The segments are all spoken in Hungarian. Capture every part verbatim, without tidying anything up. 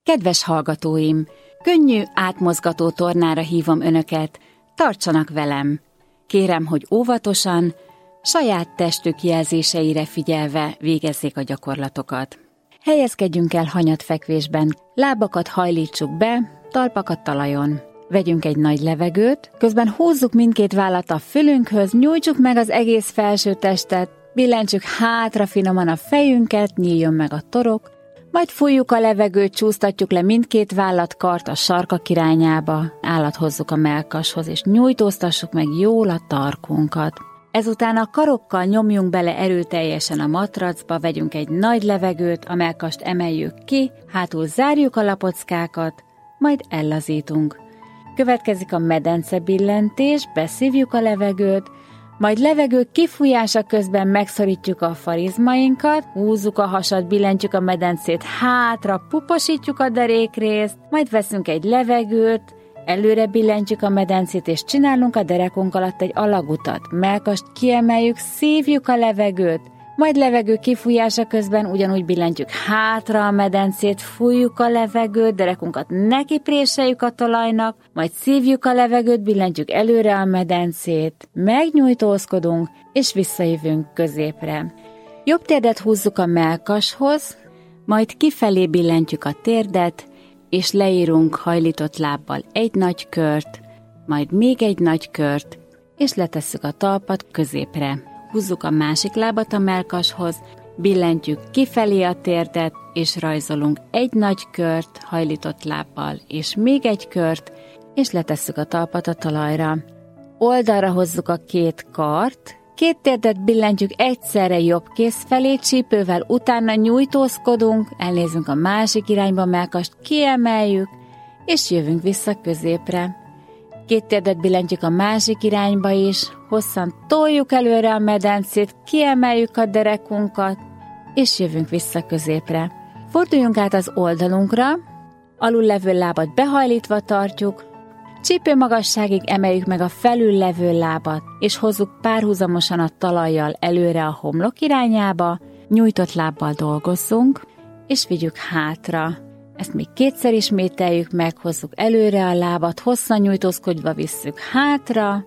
Kedves hallgatóim, könnyű, átmozgató tornára hívom önöket, tartsanak velem. Kérem, hogy óvatosan, saját testük jelzéseire figyelve végezzék a gyakorlatokat. Helyezkedjünk el hanyatfekvésben, lábakat hajlítsuk be, talpakat talajon. Vegyünk egy nagy levegőt, közben húzzuk mindkét vállat a fülünkhöz, nyújtsuk meg az egész felső testet, billentsük hátra finoman a fejünket, nyíljon meg a torok, majd fújjuk a levegőt, csúsztatjuk le mindkét vállat, kart a sarkak irányába, állat hozzuk a mellkashoz, és nyújtóztassuk meg jól a tarkunkat. Ezután a karokkal nyomjunk bele erőteljesen a matracba, vegyünk egy nagy levegőt, a mellkast emeljük ki, hátul zárjuk a lapockákat, majd ellazítunk. Következik a medence billentés, beszívjuk a levegőt, majd levegő kifújása közben megszorítjuk a farizmainkat, húzzuk a hasat, billentjük a medencét hátra, puposítjuk a derékrészt, majd veszünk egy levegőt, előre billentjük a medencét, és csinálunk a derekunk alatt egy alagutat. Mellkast kiemeljük, szívjuk a levegőt, majd levegő kifújása közben ugyanúgy billentjük hátra a medencét, fújjuk a levegőt, derekunkat nekipréseljük a talajnak, majd szívjuk a levegőt, billentjük előre a medencét, megnyújtózkodunk, és visszajövünk középre. Jobb térdet húzzuk a mellkashoz, majd kifelé billentjük a térdet, és leírunk hajlított lábbal egy nagy kört, majd még egy nagy kört, és letesszük a talpat középre. Húzzuk a másik lábat a mellkashoz, billentjük kifelé a térdet, és rajzolunk egy nagy kört hajlított lábbal, és még egy kört, és letesszük a talpat a talajra. Oldalra hozzuk a két kart, két térdet billentjük egyszerre jobb kéz felé, csípővel utána nyújtózkodunk, elnézünk a másik irányba, mellkast kiemeljük, és jövünk vissza középre. Két térdet billentjük a másik irányba is, hosszan toljuk előre a medencét, kiemeljük a derekunkat, és jövünk vissza középre. Forduljunk át az oldalunkra, alul levő lábat behajlítva tartjuk, csípő magasságig emeljük meg a felül levő lábat, és hozzuk párhuzamosan a talajjal előre a homlok irányába, nyújtott lábbal dolgozzunk, és vigyük hátra. Ezt még kétszer ismételjük meg, hozzuk előre a lábat, hosszan nyújtózkodva visszük hátra,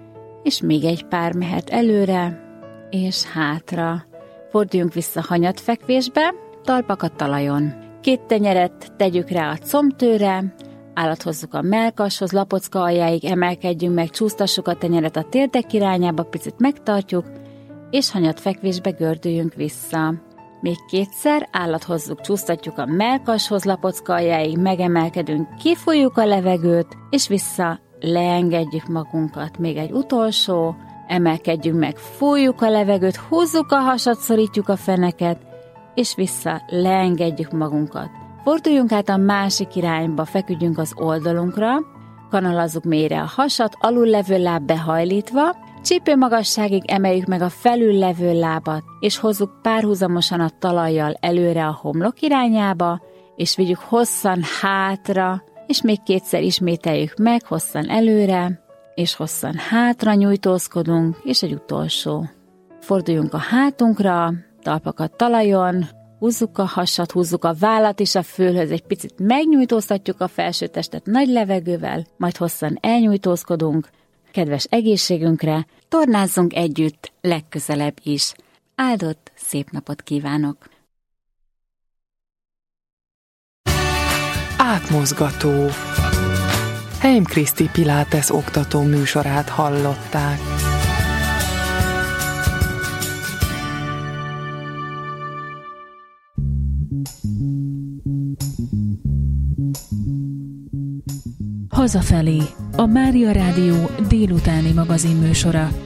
és még egy pár mehet előre, és hátra. Forduljunk vissza hanyatfekvésbe, talpak a talajon. Két tenyeret tegyük rá a combtőre, állat hozzuk a mellkashoz, lapocka aljáig emelkedjünk meg, csúsztassuk a tenyeret a térdek irányába, picit megtartjuk, és hanyatfekvésbe gördüljünk vissza. Még kétszer állat hozzuk, csúsztatjuk a mellkashoz, lapocka aljáig, megemelkedünk, kifújjuk a levegőt, és vissza leengedjük magunkat. Még egy utolsó, emelkedjünk meg, fújjuk a levegőt, húzzuk a hasat, szorítjuk a feneket, és vissza leengedjük magunkat. Forduljunk át a másik irányba, feküdjünk az oldalunkra, kanalazzuk mélyre a hasat, alul levő láb behajlítva, csípő magasságig emeljük meg a felül levő lábat, és hozzuk párhuzamosan a talajjal előre a homlok irányába, és vigyük hosszan hátra, és még kétszer ismételjük meg, hosszan előre, és hosszan hátra nyújtózkodunk, és egy utolsó. Forduljunk a hátunkra, talpakat talajon, húzzuk a hasat, húzzuk a vállat is a fülhöz, egy picit megnyújtóztatjuk a felső testet nagy levegővel, majd hosszan elnyújtózkodunk. Kedves egészségünkre, tornázzunk együtt legközelebb is. Áldott szép napot kívánok! Átmozgató. Heim Kriszti Pilates oktató műsorát hallották. Hazafelé, a Mária Rádió délutáni magazinműsora.